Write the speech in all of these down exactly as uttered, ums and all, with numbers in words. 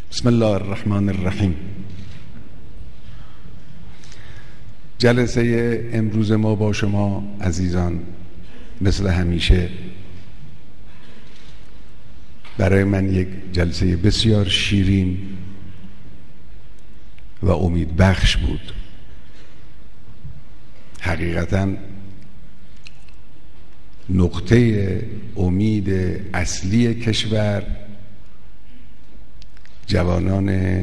بسم الله الرحمن الرحیم. جلسه امروز ما با شما عزیزان مثل همیشه برای من یک جلسه بسیار شیرین و امید بخش بود. حقیقتاً نقطه امید اصلی کشور جوانان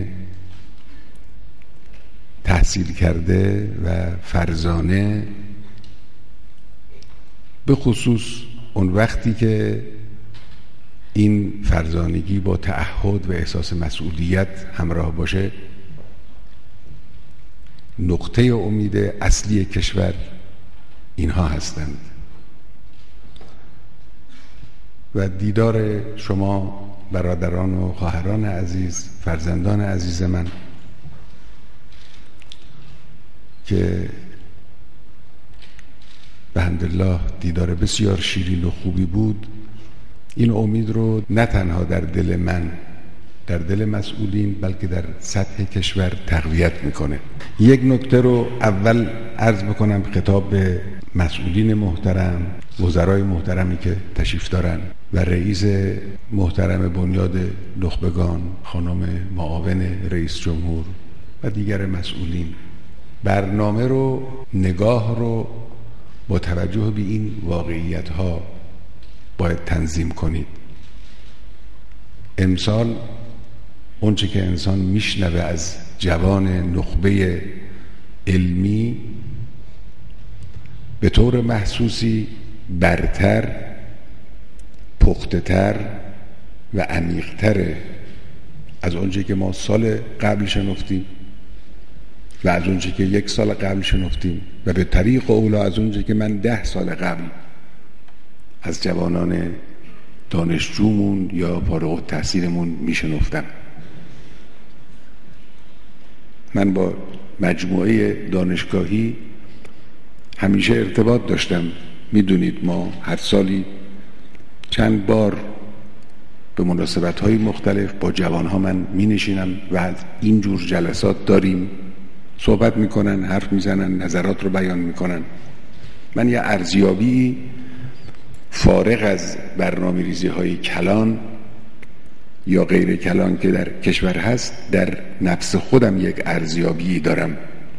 تحصیل کرده و فرزانه، به خصوص اون وقتی که این فرزانگی با تعهد و احساس مسئولیت همراه باشه، نقطه امید اصلی کشور اینها هستند. و دیدار شما برادران و خواهران عزیز، فرزندان عزیز من که به حمدالله دیدار بسیار شیرین و خوبی بود، این امید رو نه تنها در دل من، در دل مسئولین، بلکه در سطح کشور تقویت میکنه. یک نکته رو اول عرض بکنم خطاب به مسئولین محترم، وزرای محترمی که تشریف دارن و رئیس محترم بنیاد نخبگان خانم معاون رئیس جمهور و دیگر مسئولین. برنامه رو، نگاه رو با توجه به این واقعیت ها باید تنظیم کنید. امسال اونچه که انسان میشنوه از جوان نخبه علمی به طور محسوسی برتر، پخته‌تر و عمیق‌تر از اونچه که ما سال قبل شنفتیم و از اونچه که یک سال قبل شنفتیم و به طریق اولا از اونچه که من ده سال قبل از جوانان دانشجومون یا فارغ التحصیلمون میشنفتم. من با مجموعه دانشگاهی همیشه ارتباط داشتم. میدونید ما هر سالی چند بار به مناسبت‌های مختلف با جوانها من می نشینم و از اینجور جلسات داریم، صحبت میکنن، حرف میزنن، نظرات رو بیان میکنن. من یه ارزیابی فارغ از برنامه ریزی های کلان یا غیر کلان که در کشور هست، در نفس خودم یک ارزیابی دارم.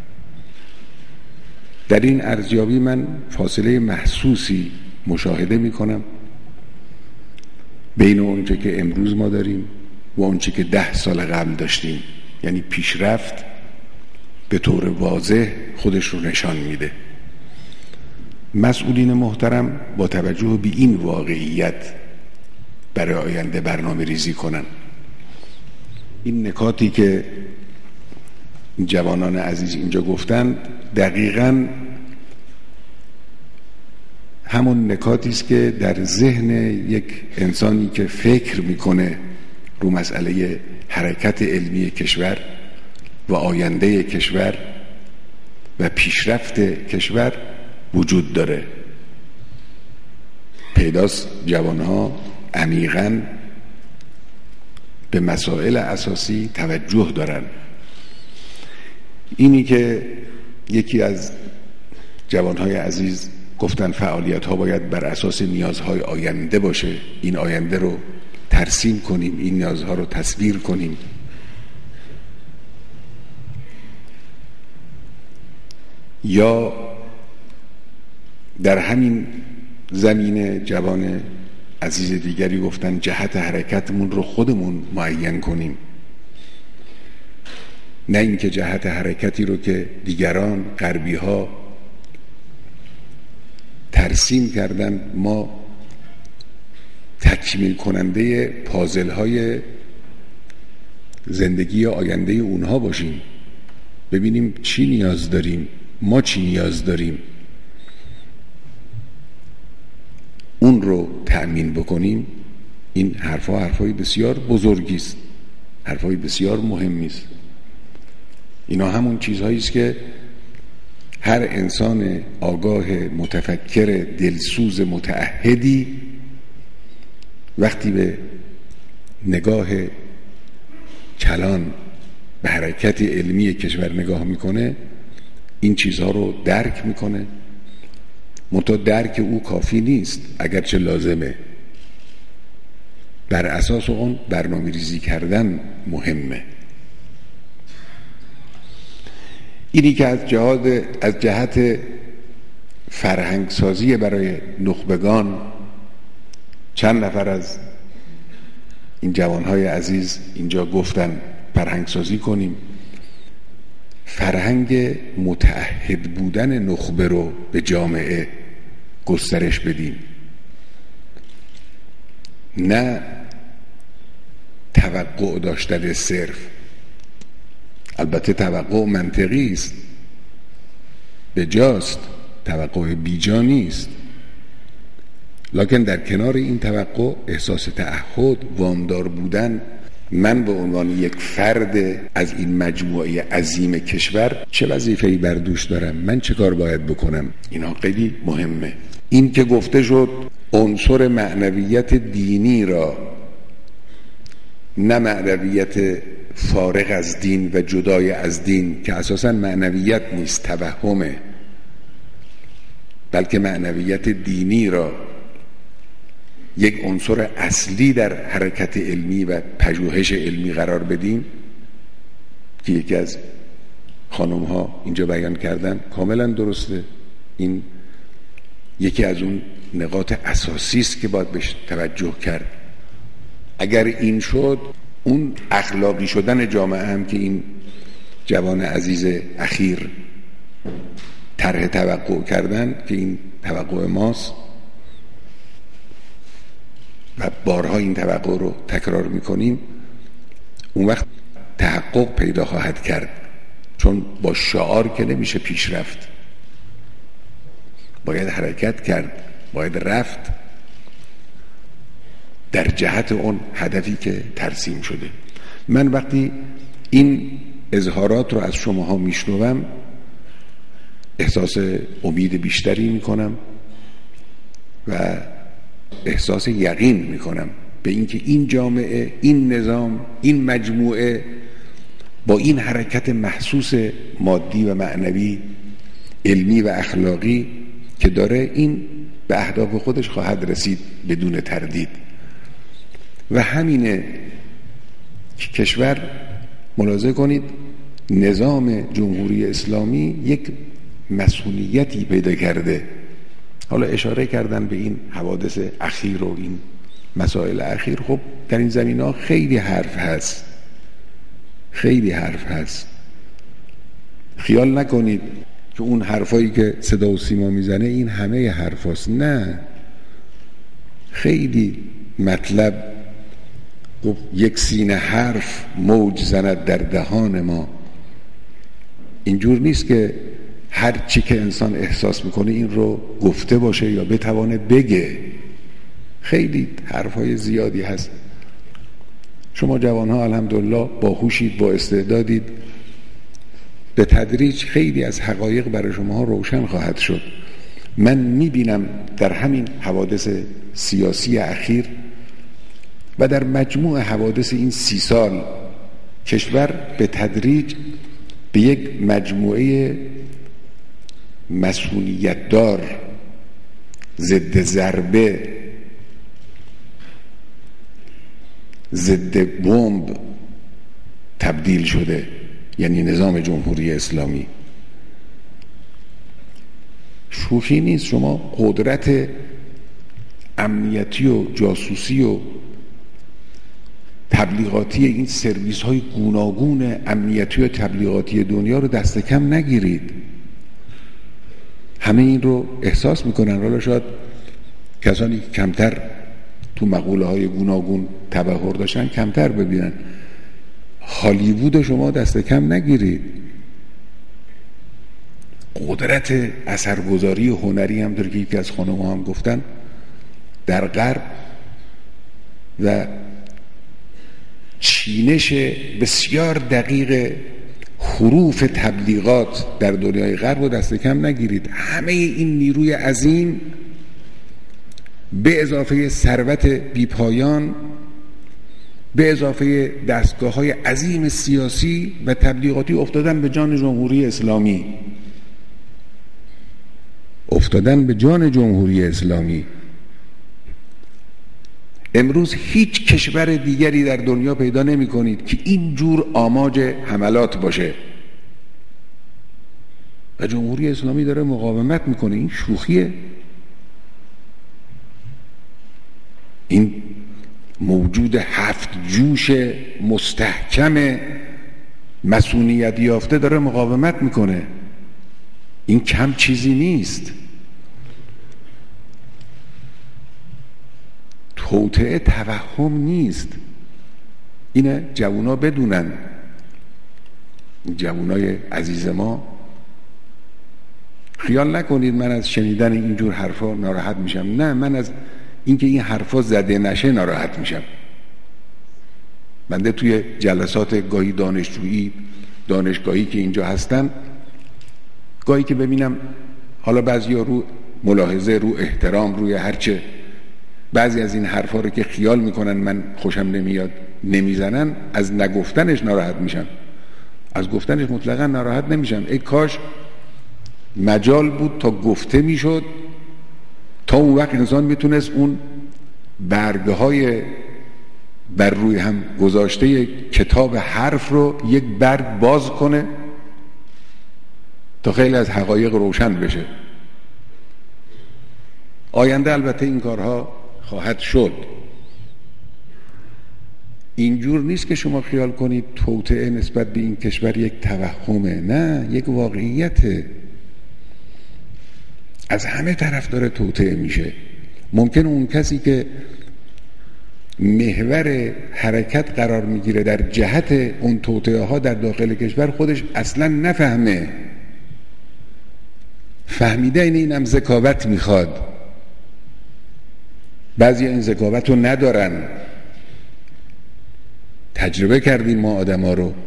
در این ارزیابی من فاصله محسوسی مشاهده میکنم بین اونچه که امروز ما داریم و اونچه که ده سال قبل داشتیم. یعنی پیشرفت به طور واضح خودش رو نشان میده. مسئولین محترم با توجه به این واقعیت برای آینده برنامه ریزی کنن. این نکاتی که جوانان عزیز اینجا گفتن دقیقاً همون نکاتی است که در ذهن یک انسانی که فکر میکنه رو مسئله حرکت علمی کشور و آینده کشور و پیشرفت کشور وجود داره. پیداست جوانها عمیقاً به مسائل اساسی توجه دارن. اینی که یکی از جوانهای عزیز گفتن فعالیت ها باید بر اساس نیازهای آینده باشه، این آینده رو ترسیم کنیم، این نیازها رو تصویر کنیم. یا در همین زمینه جوان عزیز دیگری گفتن جهت حرکتمون رو خودمون معین کنیم، نه اینکه جهت حرکتی رو که دیگران غربی ها ترسیم کردن ما تکمیل کننده پازل های زندگی آینده اونها باشیم. ببینیم چی نیاز داریم، ما چی نیاز داریم، اون رو تأمین بکنیم. این حرفا حرفای بسیار بزرگی است، حرفای بسیار مهمی است. اینا همون چیزهایی است که هر انسان آگاه، متفکر، دلسوز، متعهدی وقتی به نگاه کلان به حرکت علمی کشور نگاه میکنه این چیزها رو درک میکنه. منتها درک او کافی نیست، اگرچه لازمه. بر اساس اون برنامه ریزی کردن مهمه. اینی که از جهاد از جهت فرهنگ سازی برای نخبگان چند نفر از این جوانهای عزیز اینجا گفتن فرهنگ سازی کنیم. فرهنگ متعهد بودن نخبه رو به جامعه گسترش بدیم، نه توقع داشتن صرف. البته توقع منطقی است، به جاست، توقع بیجا نیست، لکن در کنار این توقع احساس تعهد، وامدار بودن. من به عنوان یک فرد از این مجموعه عظیم کشور چه وظیفه‌ای بر دوش دارم، من چه کار باید بکنم، اینا خیلی مهمه. این که گفته شد عنصر معنویت دینی را، نه معنویت فارغ از دین و جدای از دین که اساساً معنویت نیست، توهمه، بلکه معنویت دینی را یک عنصر اصلی در حرکت علمی و پژوهش علمی قرار بدیم که یکی از خانم ها اینجا بیان کردن کاملا درسته. این یکی از اون نقاط اساسی است که باید بهش توجه کرد. اگر این شد، اون اخلاقی شدن جامعه هم که این جوان عزیز اخیر طرح توقع کردن که این توقع ماست و بارها این توقع رو تکرار میکنیم، اون وقت تحقق پیدا خواهد کرد. چون با شعار که نمیشه پیش رفت، باید حرکت کرد، باید رفت در جهت اون هدفی که ترسیم شده. من وقتی این اظهارات رو از شماها میشنوم احساس امید بیشتری میکنم و احساس یقین میکنم به اینکه این جامعه، این نظام، این مجموعه با این حرکت محسوس مادی و معنوی، علمی و اخلاقی که داره، این به اهداف خودش خواهد رسید بدون تردید. و همینه که کشور، ملاحظه کنید، نظام جمهوری اسلامی یک مسئولیتی پیدا کرده. حالا اشاره کردن به این حوادث اخیر و این مسائل اخیر. خب در این زمینه خیلی حرف هست، خیلی حرف هست. خیال نکنید که اون حرفایی که صدا و سیما میزنه این همه حرف هست. نه، خیلی مطلب گفت یک سینه حرف موج زند در دهان ما. اینجور نیست که هر چی که انسان احساس میکنه این رو گفته باشه یا بتوانه بگه. خیلی حرفهای زیادی هست. شما جوانها الحمدلله باهوشید، با استعدادید، به تدریج خیلی از حقایق برای شما روشن خواهد شد. من میبینم در همین حوادث سیاسی اخیر و در مجموع حوادث این سی سال کشور به تدریج به یک مجموعه مسئولیت دار، ضد ضربه، ضد بمب تبدیل شده، یعنی نظام جمهوری اسلامی. شوخی نیست. شما قدرت امنیتی و جاسوسی و تبلیغاتی این سرویس های گوناگون امنیتی و تبلیغاتی دنیا رو دست کم نگیرید. همه این رو احساس میکنن. حالا شاید کسانی کمتر تو مقوله های گوناگون تبحر داشتن کمتر ببینن. هالیوود شما دست کم نگیرید. قدرت اثرگذاری هنری هم داره که یکی از خانم ها هم گفتن در غرب و چینش بسیار دقیق حروف تبلیغات در دنیای غرب رو دست کم نگیرید. همه این نیروی عظیم به اضافه ثروت بیپایان به اضافه دستگاه‌های عظیم سیاسی و تبلیغاتی افتادن به جان جمهوری اسلامی افتادن به جان جمهوری اسلامی. امروز هیچ کشور دیگری در دنیا پیدا نمی کنید که اینجور آماج حملات باشه و جمهوری اسلامی داره مقاومت میکنه. این شوخیه؟ این موجود هفت جوش مستحکم مسئولیت یافته داره مقاومت میکنه. این کم چیزی نیست. توطئه توهم نیست. اینه جوونا بدونن، جوونای عزیز ما. خیال نکنید من از شنیدن اینجور حرفا ناراحت میشم. نه، من از اینکه این حرفا زده نشه ناراحت میشم. بنده توی جلسات گاهی دانشجویی دانشگاهی که اینجا هستن، گاهی که ببینم حالا بعضیا رو ملاحظه، رو احترام، روی هرچه بعضی از این حرفا رو که خیال میکنن من خوشم نمیاد نمیزنن، از نگفتنش ناراحت میشم. از گفتنش مطلقا ناراحت نمیشم. ای کاش مجال بود تا گفته میشد، تا اون وقت انسان میتونست اون برگه های بر روی هم گذاشته کتاب حرف رو یک برگ باز کنه تا خیلی از حقایق روشن بشه. آینده البته این کارها خواهد شد. اینجور نیست که شما خیال کنید توطئه نسبت به این کشور یک توهمه. نه، یک واقعیته. از همه طرف داره توطئه میشه. ممکن اون کسی که محور حرکت قرار میگیره در جهت اون توطئه ها در داخل کشور خودش اصلا نفهمه. فهمیده این اینم ذکاوت میخواد. بعضی این ذکاوت رو ندارن. تجربه کردیم ما آدم ها رو.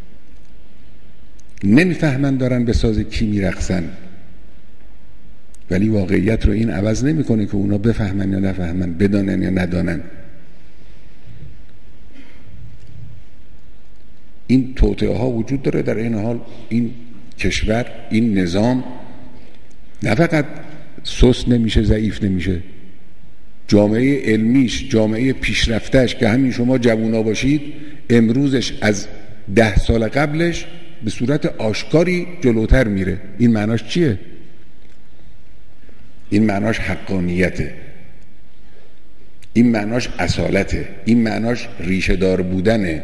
نمیفهمن دارن به ساز کی میرقصن، ولی واقعیت رو این عوض نمیکنه که اونا بفهمن یا نفهمن، بدانن یا ندانن. این توطئه ها وجود داره. در این حال این کشور، این نظام نه فقط سست نمیشه، ضعیف نمیشه. جامعه علمیش، جامعه پیشرفتش که همین شما جوونا باشید، امروزش از ده سال قبلش به صورت آشکاری جلوتر میره. این معناش چیه؟ این معناش حقانیته. این معناش اصالته. این معناش ریشه دار بودنه.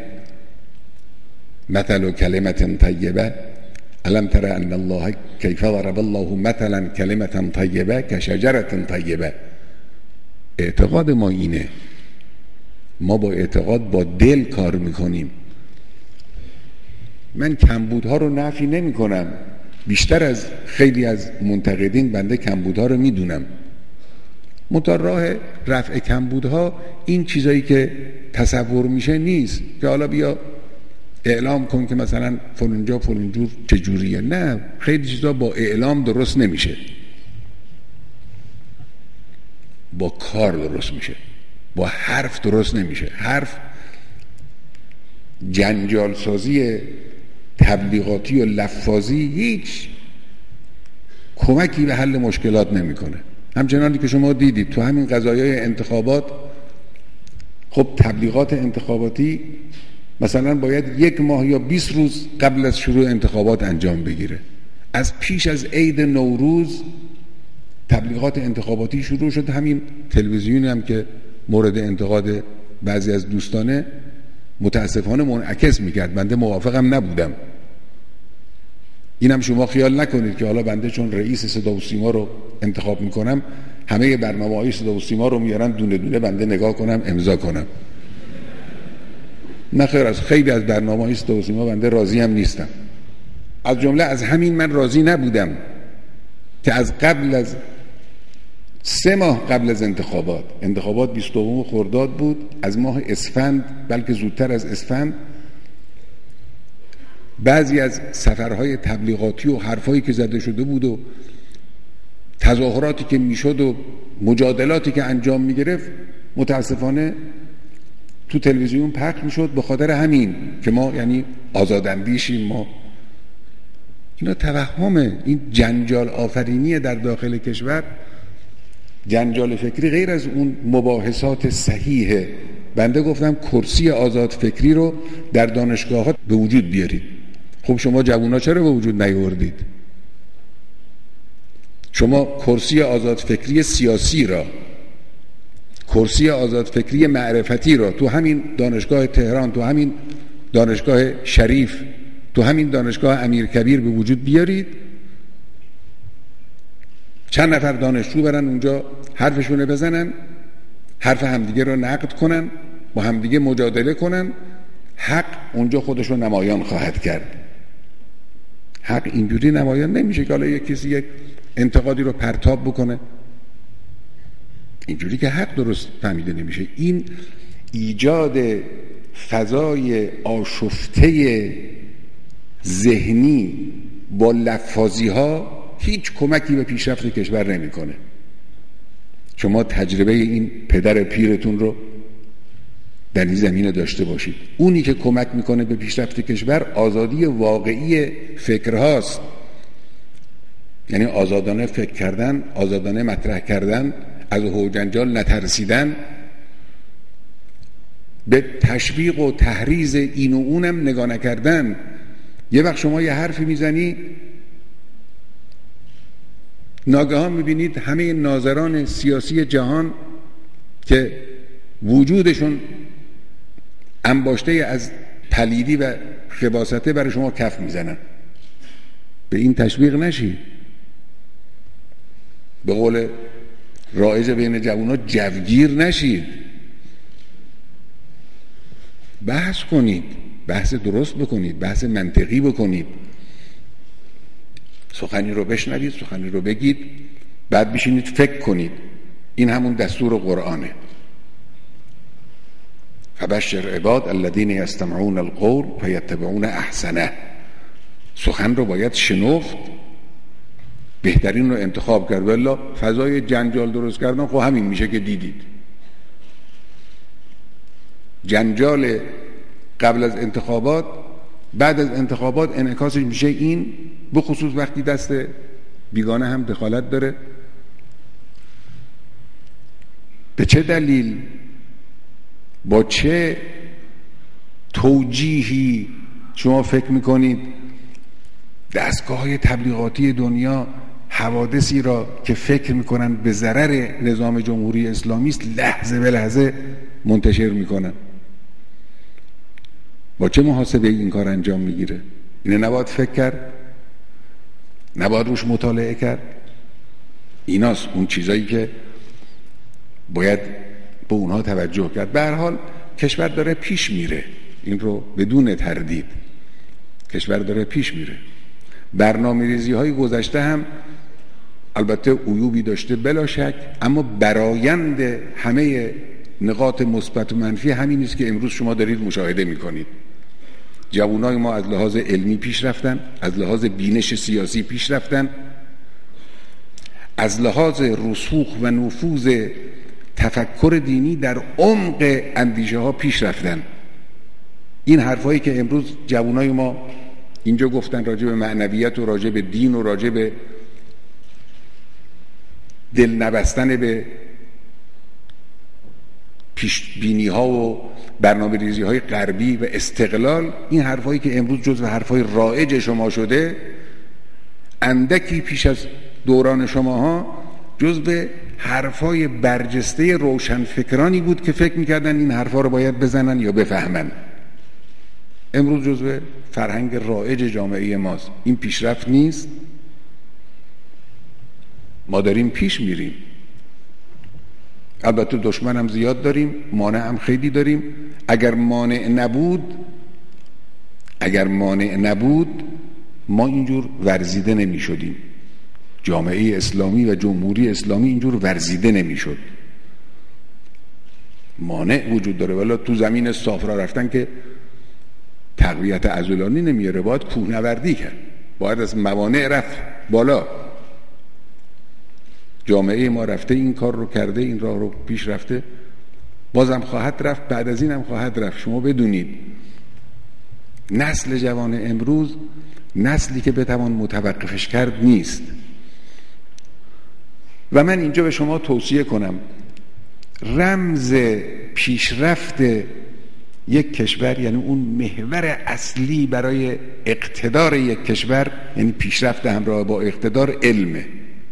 مثل کلمت طیبه الم تر ان الله کیف ضرب الله مثلا کلمت طیبه کشجره طیبه. اعتقاد ما اینه. ما با اعتقاد، با دل کار میکنیم. من کمبودها رو نفی نمی کنم. بیشتر از خیلی از منتقدین بنده کمبودها رو میدونم. منتها راه رفع کمبودها این چیزایی که تصور میشه نیست که حالا بیا اعلام کن که مثلا فلانجا فلانجور چجوریه. نه، خیلی چیزا با اعلام درست نمیشه، با کار درست میشه. با حرف درست نمیشه. حرف جنجال سازی تبلیغاتی و لفاظی هیچ کمکی به حل مشکلات نمیکنه. همچنانی که شما دیدید تو همین قضایای انتخابات، خب تبلیغات انتخاباتی مثلا باید یک ماه یا بیست روز قبل از شروع انتخابات انجام بگیره. از پیش از عید نوروز تبلیغات انتخاباتی شروع شد. همین تلویزیونی هم که مورد انتقاد بعضی از دوستانه متاسفانه منعکس میکرد. بنده موافقم نبودم. اینم شما خیال نکنید که حالا بنده چون رئیس صدا و سیما رو انتخاب میکنم همه برنامه‌های صدا و سیما رو میارن دونه دونه بنده نگاه کنم امضا کنم. نه خیر، از خیلی از برنامه‌های صدا و سیما بنده راضی هم نیستم. از جمله از همین من راضی نبودم که از قبل از سه ماه قبل از انتخابات، انتخابات بیست و دوم خرداد بود، از ماه اسفند بلکه زودتر از اسفند بعضی از سفرهای تبلیغاتی و حرفایی که زده شده بود و تظاهراتی که میشد و مجادلاتی که انجام میگرفت متاسفانه تو تلویزیون پخش میشد به خاطر همین که ما یعنی آزاداندیشیم. ما اینا توهمه، این جنجال آفرینی در داخل کشور، جنجال فکری غیر از اون مباحثات صحیحه. بنده گفتم کرسی آزاد فکری رو در دانشگاه ها به وجود بیارید. خب شما جوونا چرا به وجود نیاوردید؟ شما کرسی آزاد فکری سیاسی را، کرسی آزاد فکری معرفتی را تو همین دانشگاه تهران، تو همین دانشگاه شریف، تو همین دانشگاه امیرکبیر به وجود بیارید. چند نفر دانشجو برن اونجا حرفشونه بزنن، حرف همدیگه رو نقد کنن، با همدیگه مجادله کنن، حق اونجا خودش رو نمایان خواهد کرد. حق اینجوری نمایان نمیشه که حالا یک کسی یک انتقادی رو پرتاب بکنه. اینجوری که حق درست فهمیده نمیشه. این ایجاد فضای آشفته ذهنی با لفاظی ها هیچ کمکی به پیشرفت کشور نمیکنه. شما تجربه این پدر پیرتون رو در این زمینه داشته باشید. اونی که کمک میکنه به پیشرفت کشور آزادی واقعی فکرهاست، یعنی آزادانه فکر کردن، آزادانه مطرح کردن، از هوجنجال نترسیدن، به تشویق و تحریض این و اونم نگاه نکردن. یه وقت شما یه حرفی میزنی، ناگهان میبینید همه ناظران سیاسی جهان که وجودشون انباشته از پلیدی و خباثته برای شما کف میزنن. به این تشویق نشید. به قول رایج بین جوونا جوگیر نشید. بحث کنید، بحث درست بکنید، بحث منطقی بکنید، سخنی رو بشنوید، سخنی رو بگید، بعد بشینید فکر کنید. این همون دستور قرآنه. فبشر عباد الذین یستمعون القول فیتبعون احسنه. سخن رو باید شنفت، بهترین رو انتخاب کرد. والله فضای جنجال درست کردن خب همین میشه که دیدید. جنجال قبل از انتخابات، بعد از انتخابات انعکاسش میشه این، به خصوص وقتی دست بیگانه هم دخالت داره. به چه دلیل، با چه توجیهی شما فکر میکنید دستگاه های تبلیغاتی دنیا حوادثی را که فکر میکنن به ضرر نظام جمهوری اسلامی است لحظه به لحظه منتشر میکنن؟ با چه محاسبه این کار انجام میگیره؟ اینه نباید فکر کرد؟ نباید روش مطالعه کرد؟ ایناست اون چیزایی که باید به اونها توجه کرد. به هر حال کشور داره پیش میره، این رو بدون تردید کشور داره پیش میره. برنامه‌ریزی های گذشته هم البته عیوبی داشته بلا شک، اما برآیند همه نقاط مثبت و منفی همین است که امروز شما دارید مشاهده میکنید. جوانای ما از لحاظ علمی پیش رفتن، از لحاظ بینش سیاسی پیش رفتن، از لحاظ رسوخ و نفوذ تفکر دینی در عمق اندیشه ها پیش رفتن. این حرفایی که امروز جوانای ما اینجا گفتن راجع به معنویت و راجع به دین و راجع به دل نبستن به پیش بینی ها و برنامه ریزی های غربی و استقلال، این حرفایی که امروز جزو حرفای رایج شما شده، اندکی پیش از دوران شماها جزو حرفای برجسته روشنفکرانی بود که فکر میکردن این حرفا رو باید بزنن یا بفهمن. امروز جزو فرهنگ رایج جامعه ماست. این پیشرفت نیست. ما داریم پیش میریم. البته دشمن هم زیاد داریم، مانع هم خیلی داریم. اگر مانع نبود اگر مانع نبود ما اینجور ورزیده نمی شدیم. جامعه اسلامی و جمهوری اسلامی اینجور ورزیده نمی شد. مانع وجود داره. ولی تو زمین صاف را رفتن که تقویت عضلانی نمیاره، باید کوهنوردی کرد، باید از موانع رفت بالا. جامعه ما رفته این کار رو کرده، این راه رو پیش رفته. بازم خواهد رفت، بعد از این هم خواهد رفت. شما بدونید نسل جوان امروز نسلی که بتوان متوقفش کرد نیست. و من اینجا به شما توصیه کنم رمز پیشرفت یک کشور، یعنی اون محور اصلی برای اقتدار یک کشور، یعنی پیشرفت همراه با اقتدار، علمه.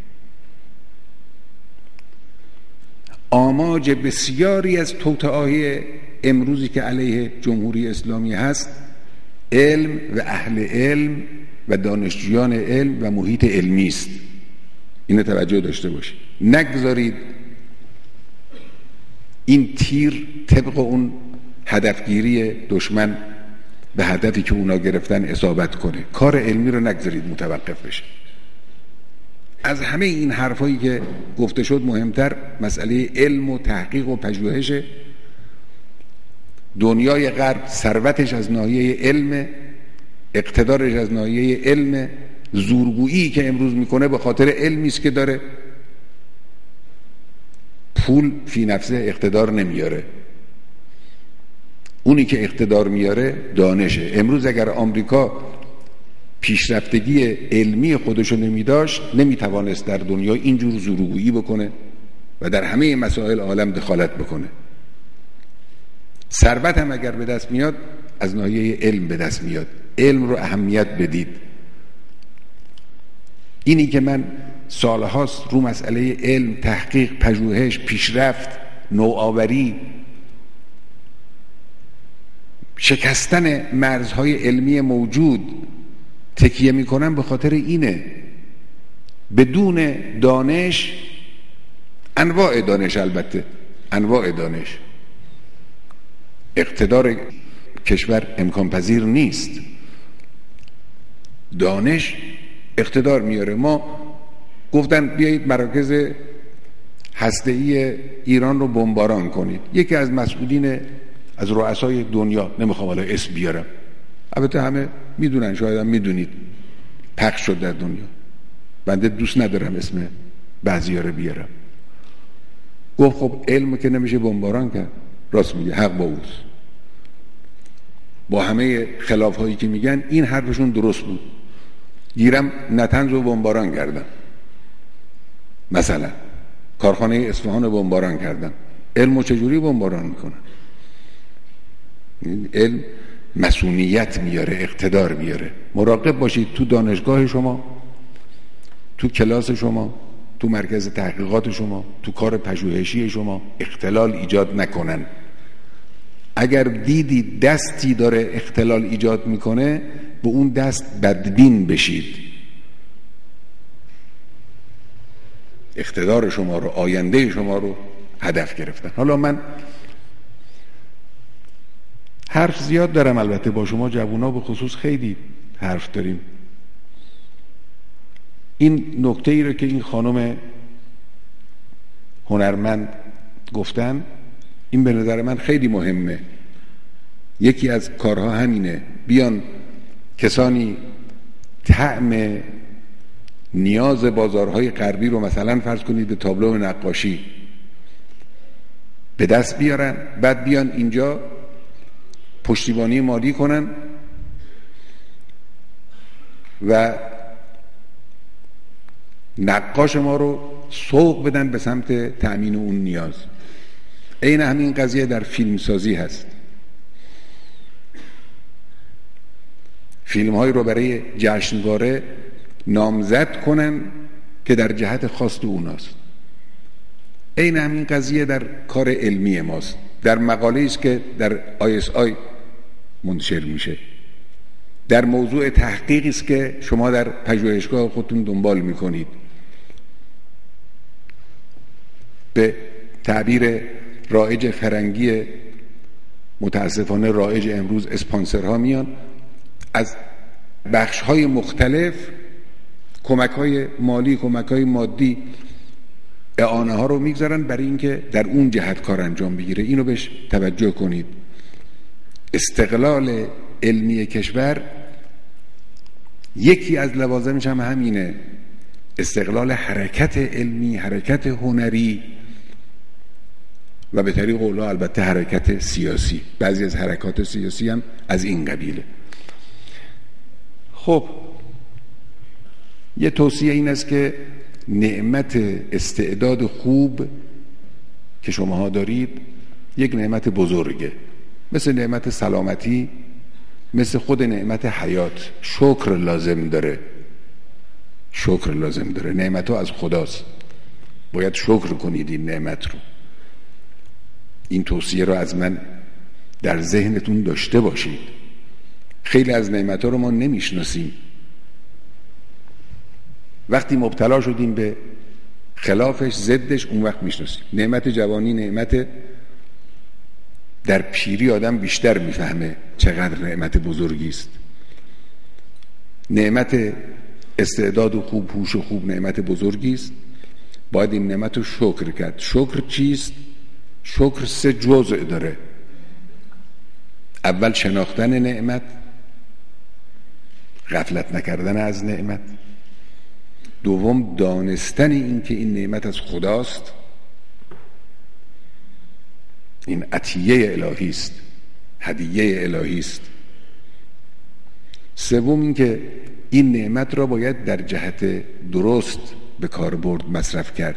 آماج بسیاری از توطئه‌های امروزی که علیه جمهوری اسلامی هست علم و اهل علم و دانشجویان علم و محیط علمی است. اینو توجه داشته باشید. نگذارید این تیر طبق اون هدفگیری دشمن به هدفی که اونا گرفتن اصابت کنه. کار علمی رو نگذارید متوقف بشه. از همه این حرفایی که گفته شد مهمتر مسئله علم و تحقیق و پژوهشه. دنیای غرب ثروتش از ناحیه علم، اقتدارش از ناحیه علم، زورگویی که امروز میکنه به خاطر علمی است که داره. پول فی نفسه اقتدار نمیاره، اونی که اقتدار میاره دانشه. امروز اگر آمریکا پیشرفتگی علمی خودشو نمیداشت نمیتوانست در دنیا اینجور زورگویی بکنه و در همه مسائل عالم دخالت بکنه. ثروت هم اگر به دست میاد از ناحیه علم به دست میاد. علم رو اهمیت بدید. اینی که من سالهاست رو مسئله علم، تحقیق، پژوهش، پیشرفت، نوآوری، شکستن مرزهای علمی موجود تکیه میکنم به خاطر اینه. بدون دانش، انواع دانش، البته انواع دانش، اقتدار کشور امکان پذیر نیست. دانش اقتدار میاره. ما گفتن بیایید مراکز هسته‌ای ایران رو بمباران کنید. یکی از مسئولین از رؤسای دنیا، نمیخوام حالا اسم بیارم، البته همه میدونن، شاید هم میدونید، پخش شد در دنیا، بنده دوست ندارم اسم بعضی‌ها رو بیارم، گفت خب علم که نمیشه بمباران کرد. راست میگه، حق با اوست. با همه خلاف هایی که میگن این حرفشون درست بود. گیرم نتنز رو بمباران کردن، مثلا کارخانه اصفهان رو بمباران کردن. علم چجوری بمباران میکنن؟ علم مسئولیت میاره، اقتدار میاره. مراقب باشید تو دانشگاه شما، تو کلاس شما، تو مرکز تحقیقات شما، تو کار پژوهشی شما اختلال ایجاد نکنن. اگر دیدید دستی داره اختلال ایجاد میکنه به اون دست بدبین بشید. اقتدار شما رو، آینده شما رو هدف گرفتن. حالا من حرف زیاد دارم، البته با شما جوونا به خصوص خیلی حرف داریم. این نکته ای رو که این خانم هنرمند گفتن، این به نظر من خیلی مهمه. یکی از کارها همینه، بیان کسانی طعم نیاز بازارهای غربی رو مثلا فرض کنید به تابلو نقاشی به دست بیارن، بعد بیان اینجا پشتیبانی مالی کنن و نقاش ما رو سوق بدن به سمت تأمین اون نیاز. این همین قضیه در فیلمسازی هست. فیلم های رو برای جشنواره نامزد کنن که در جهت خواست اوناست. این همین قضیه در کار علمی ماست. در مقاله است که در آی اس آی منتشر میشه، در موضوع تحقیقی است که شما در پژوهشگاه خودتون دنبال میکنید. به تعبیر رایج فرنگی متاسفانه رایج امروز، اسپانسرها میان از بخش‌های مختلف کمک‌های مالی، کمک‌های مادی، اعانه ها رو میگذارن برای اینکه در اون جهت کار انجام بگیره. اینو بهش توجه کنید. استقلال علمی کشور یکی از لوازمش هم همینه، استقلال حرکت علمی، حرکت هنری. و به طریق اولا البته حرکت سیاسی. بعضی از حرکات سیاسی هم از این قبیله. خب یه توصیه این است که نعمت استعداد خوب که شماها دارید یک نعمت بزرگه، مثل نعمت سلامتی، مثل خود نعمت حیات. شکر لازم داره، شکر لازم داره. نعمت ها از خداست، باید شکر کنید این نعمت رو. این توصیه رو از من در ذهنتون داشته باشید. خیلی از نعمت ها رو ما نمیشناسیم. وقتی مبتلا شدیم به خلافش، ضدش، اون وقت میشناسیم. نعمت جوانی نعمت، در پیری آدم بیشتر میفهمه چقدر نعمت بزرگی است. نعمت استعداد و خوب، هوش و خوب نعمت بزرگی است. باید این نعمت رو شکر کرد. شکر چیست؟ شکر سه جزء داره. اول شناختن نعمت، غفلت نکردن از نعمت. دوم دانستن این که این نعمت از خداست، این عطیه الهی است، هدیه الهی است. سوم این که این نعمت را باید در جهت درست به کار برد، مصرف کرد.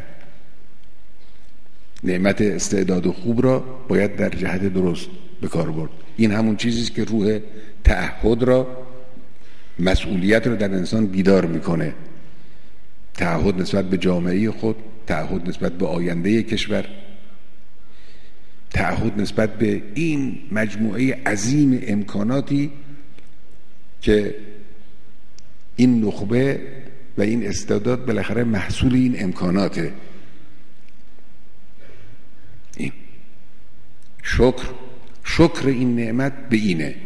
نعمت استعداد خوب را باید در جهت درست به کار برد. این همون چیزیست که روح تعهد را، مسئولیت را در انسان بیدار میکنه. تعهد نسبت به جامعه خود، تعهد نسبت به آینده کشور، تعهد نسبت به این مجموعه عظیم امکاناتی که این نخبه و این استعداد بالاخره محصول این امکاناته. این شکر شکر این نعمت به اینه.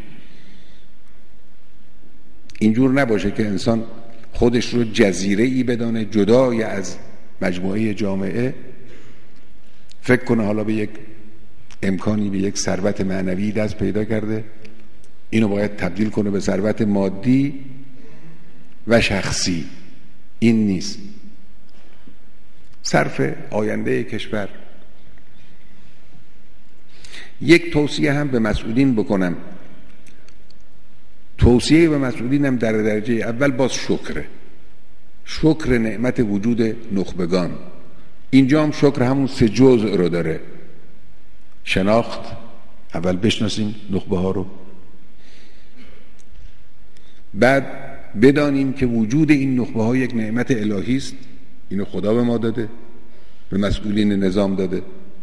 اینجور نباشه که انسان خودش رو جزیره ای بدانه، جدای از مجموعه جامعه، فکر کنه حالا به یک امکانی، به یک ثروت معنوی دست پیدا کرده، اینو باید تبدیل کنه به ثروت مادی و شخصی. این نیست. صرف آینده کشور. یک توصیه هم به مسئولین بکنم. توصیه به مسئولین هم در درجه اول باز شکره. شکر نعمت وجود نخبگان. اینجا هم شکر همون سه جزء رو داره. شناخت، اول بشناسیم نخبه ها رو، بعد بدانیم که وجود این نخبه ها یک نعمت الهی است. اینو خدا به ما داده، به مسئولین نظام داده.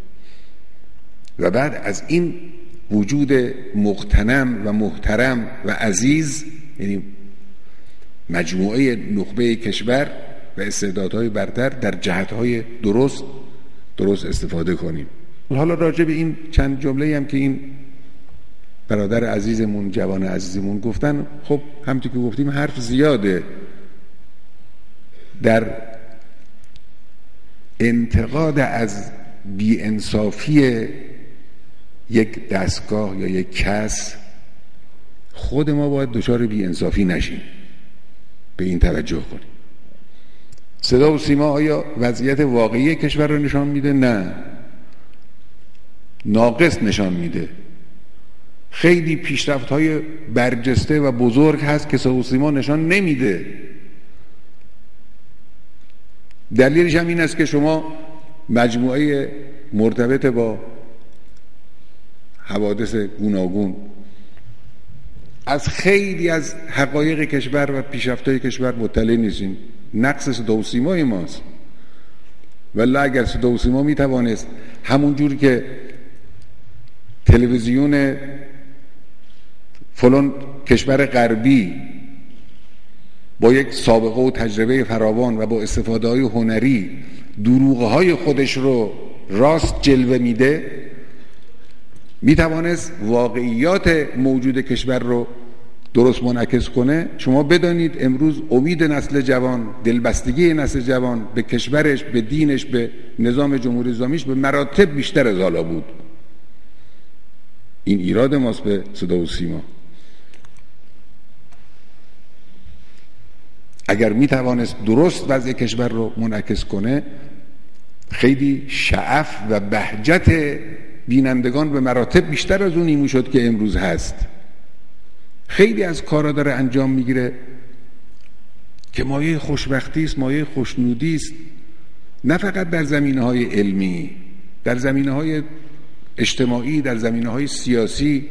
و بعد از این وجود مغتنم و محترم و عزیز، یعنی مجموعه نخبه کشور و استعدادهای برتر، در جهتهای درست درست استفاده کنیم. حالا راجع به این چند جمله هم که این برادر عزیزمون، جوان عزیزمون گفتن، خب همونطور که گفتیم حرف زیاده در انتقاد از بی‌انصافی یک دستگاه یا یک کس. خود ما باید دچار بی‌انصافی نشیم، به این توجه کنیم. صدا و سیما آیا وضعیت واقعی کشور رو نشان میده؟ نه، ناقص نشان میده. خیلی پیشرفت‌های برجسته و بزرگ هست که صدا و سیما نشان نمیده. دلیلش هم این است که شما مجموعه مرتبط با حوادث گوناگون از خیلی از حقایق کشور و پیشرفت‌های کشور مطلع نیستین. نقص صدا و سیمای ماست. والله اگر صدا و سیما میتوانست همون جور که تلویزیون فلان کشور غربی با یک سابقه و تجربه فراوان و با استفاده های هنری دروغه های خودش رو راست جلوه میده، میتوانست واقعیات موجود کشور رو درست منعکس کنه. شما بدانید امروز امید نسل جوان، دلبستگی نسل جوان به کشورش، به دینش، به نظام جمهوری اسلامیش به مراتب بیشتر از حالا بود. این ایراد ماست به صدا و سیما. اگر میتوانست درست وضع کشور رو منعکس کنه، خیلی شعف و بهجت بینندگان به مراتب بیشتر از اون نیمو شد که امروز هست. خیلی از کارا داره انجام میگیره که مایه خوشبختی است، مایه خوشنودی است، نه فقط در زمینه‌های علمی، در زمینه‌های اجتماعی، در زمینه‌های سیاسی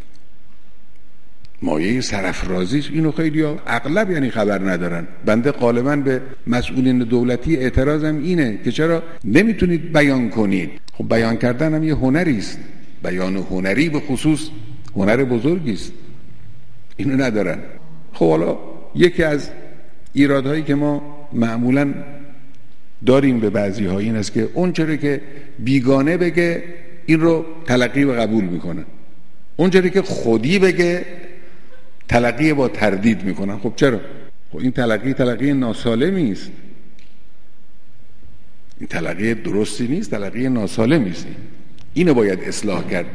مایه سرافرازی است. اینو خیلی‌ها اغلب یعنی خبر ندارن. بنده غالباً به مسئولین دولتی اعتراضم اینه که چرا نمیتونید بیان کنید؟ خب بیان کردن هم یه هنری است. بیان هنری به خصوص هنر بزرگی است. اینو ندارن. خب حالا یکی از ایرادهایی که ما معمولاً داریم به بعضی‌ها این است که اون چیزی که بیگانه بگه این رو تلقی و قبول میکنن، اون چیزی که خودی بگه تلقی با تردید میکنن. خب چرا؟ خب این تلقی تلقی ناسالمی است، این تلقی درستی نیست، تلقی ناسالمی است. اینو باید اصلاح کرد.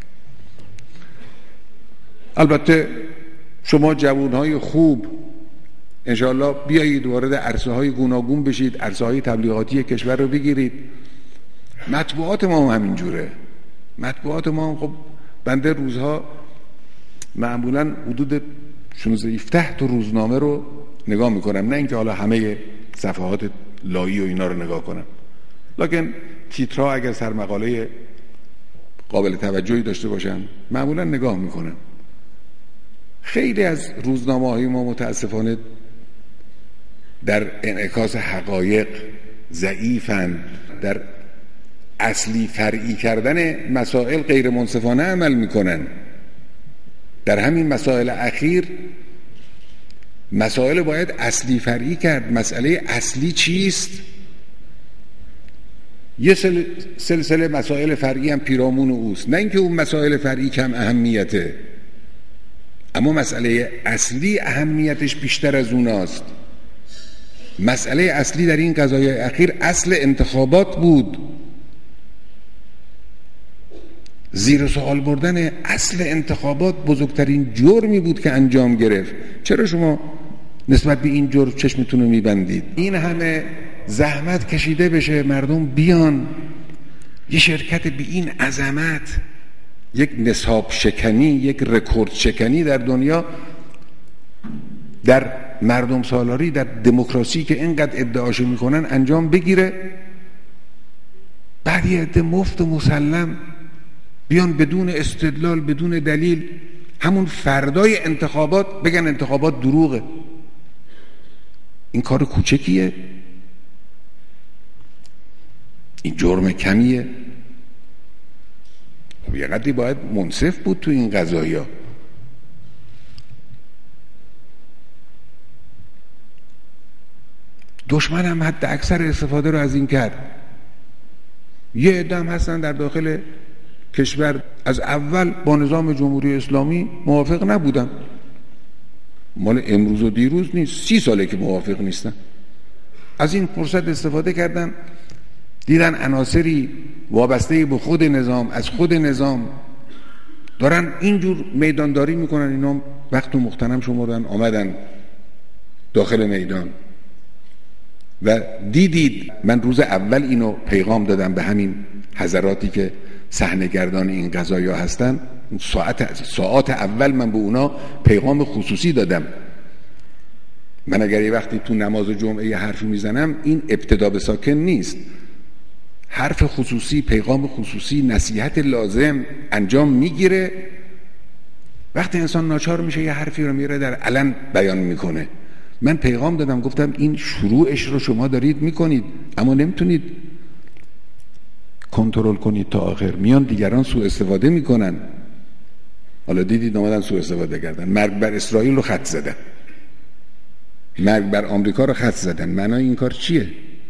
البته شما جوانهای خوب انشاءالله بیایید وارد عرصه های گوناگون بشید، عرصه های تبلیغاتی کشور رو بگیرید. مطبوعات ما هم همینجوره. مطبوعات ما هم خب بنده روزها معمولا حدود شانزده هفده تا روزنامه رو نگاه میکنم، نه اینکه حالا همه صفحات لایی و اینا رو نگاه کنم، لکن تیترها اگر سرمقاله قابل توجهی داشته باشن معمولا نگاه میکنم. خیلی از روزنامه های ما متاسفانه در انعکاس حقایق ضعیفن، در اصلی فرعی کردن مسائل غیر منصفانه عمل میکنن. در همین مسائل اخیر مسائل باید اصلی فرعی کرد. مسئله اصلی چیست؟ یه سل... سلسله مسائل فرعی هم پیرامون اوست، نه اینکه اون مسائل فرعی کم اهمیته، اما مسئله اصلی اهمیتش بیشتر از اوناست. مسئله اصلی در این قضایای اخیر اصل انتخابات بود. زیر سوال بردن اصل انتخابات بزرگترین جرمی بود که انجام گرفت. چرا شما نسبت به این جرم چشمتون رو میبندید؟ این همه زحمت کشیده بشه، مردم بیان یه شرکت به این عظمت، یک نصاب شکنی، یک رکورد شکنی در دنیا، در مردم سالاری، در دموکراسی که اینقدر ادعاشو میکنن انجام بگیره. بعد یه عده مفت و مسلم بیان بدون استدلال، بدون دلیل، همون فردای انتخابات بگن انتخابات دروغه. این کار کوچکیه؟ این جرم کمیه؟ یه قدری باید منصف بود تو این قضایا. دشمن هم حد اکثر استفاده رو از این کرد. یه عده هم هستن در داخل کشور از اول با نظام جمهوری اسلامی موافق نبودن، مال امروز و دیروز نیست، سی ساله که موافق نیستن. از این فرصت استفاده کردن، دیدن عناصری وابسته به خود نظام، از خود نظام دارن اینجور میدانداری میکنن. اینا وقت و مغتنم شمردن آمدن داخل میدان و دیدید. من روز اول اینو پیغام دادم به همین حضراتی که صحنه‌گردان این قضایا هستن. ساعت ساعت اول من به اونا پیغام خصوصی دادم. من اگر یه وقتی تو نماز جمعه یه حرفی میزنم، این ابتدا به ساکن نیست، حرف خصوصی، پیغام خصوصی، نصیحت لازم انجام میگیره. وقتی انسان ناچار میشه یه حرفی رو میره در علن بیان میکنه. من پیغام دادم، گفتم این شروعش رو شما دارید میکنید اما نمیتونید کنترل کنید تا آخر. میان دیگران سوء استفاده میکنن. حالا دیدید اومدن سوء استفاده کردن، مرگ بر اسرائیل رو خط زدن، مرگ بر آمریکا رو خط زدن. معنای این کار چیه؟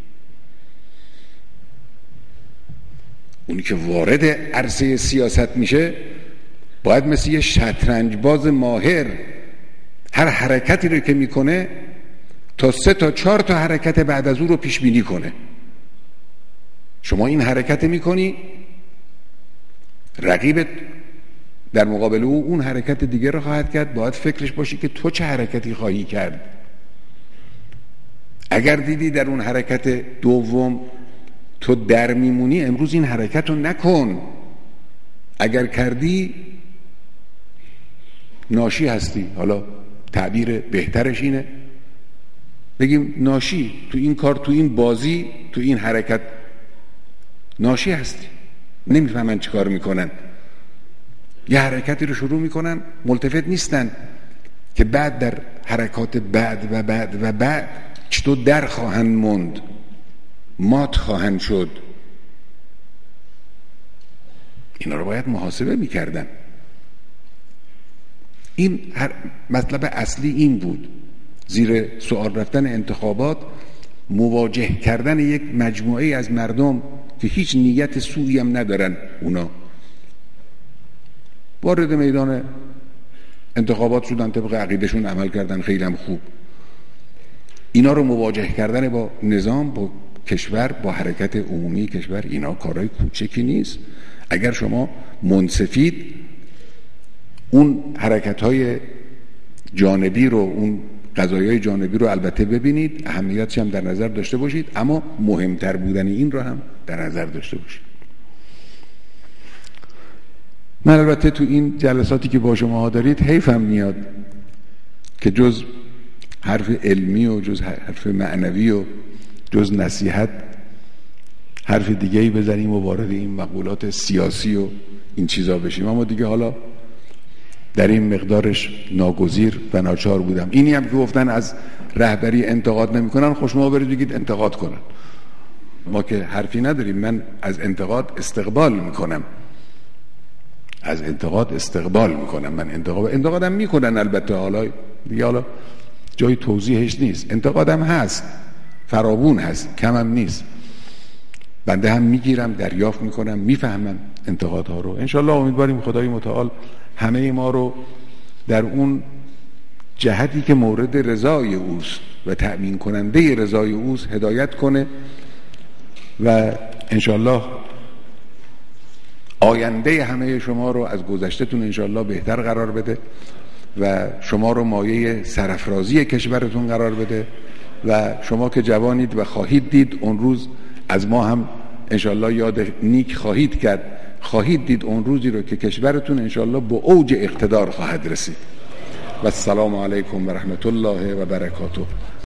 اونی که وارد عرصه سیاست میشه باید مثل یه شطرنج باز ماهر هر حرکتی رو که میکنه تا سه تا چهار تا حرکت بعد از اون رو پیش بینی کنه. شما این حرکت میکنی، رقیبت در مقابل او اون حرکت دیگه رو خواهد کرد، باید فکرش باشی که تو چه حرکتی خواهی کرد. اگر دیدی در اون حرکت دوم تو در میمونی امروز این حرکت رو نکن. اگر کردی ناشی هستی. حالا تعبیر بهترش اینه بگیم ناشی، تو این کار، تو این بازی، تو این حرکت ناشی هستی. نمیفهمن چی کار میکنن، یه حرکتی رو شروع میکنن، ملتفت نیستن که بعد در حرکات بعد و بعد و بعد چطور در خواهند موند، مات خواهند شد. اینا رو باید محاسبه میکردن. این هر مطلب اصلی این بود، زیر سوال رفتن انتخابات، مواجه کردن یک مجموعه از مردم که هیچ نیت سوئی هم ندارن. اونا وارد میدان انتخابات شدن، طبق عقیدهشون عمل کردن، خیلی هم خوب. اینا رو مواجه کردن با نظام، با کشور، با حرکت عمومی کشور، اینا کارهای کوچکی نیست. اگر شما منصفید اون حرکت‌های جانبی رو، اون قضایای جانبی رو البته ببینید، اهمیتش هم در نظر داشته باشید، اما مهمتر بودن این رو هم در نظر داشته باشید. من البته تو این جلساتی که با شما ها دارید حیفم میاد که جز حرف علمی و جز حرف معنوی و جز نصیحت حرف دیگه‌ای بزنیم و وارد این مقولات سیاسی و این چیزا بشیم. اما دیگه حالا در این مقدارش ناگزیر و ناچار بودم. اینی هم که گفتن از رهبری انتقاد نمی‌کنن، خوش ما برید بگید انتقاد کنن. ما که حرفی نداریم. من از انتقاد استقبال میکنم، از انتقاد استقبال میکنم. من انتقاد انتقادم میکنن البته، حالا دیگه حالا جای توضیحش نیست. انتقادم هست، فراوون هست، کمم نیست. بنده هم میگیرم، دریافت میکنم، میفهمم انتقادها رو. انشالله امیدواریم خدای متعال همه ما رو در اون جهتی که مورد رضای اوست و تأمین کننده رضای اوست هدایت کنه و انشالله آینده همه شما رو از گذشتهتون انشالله بهتر قرار بده و شما رو مایه سرافرازی کشورتون قرار بده و شما که جوانید و خواهید دید اون روز از ما هم انشالله یاد نیک خواهید کرد، خواهید دید اون روزی رو که کشورتون انشالله به اوج اقتدار خواهد رسید. و السلام علیکم و رحمت الله و برکاته.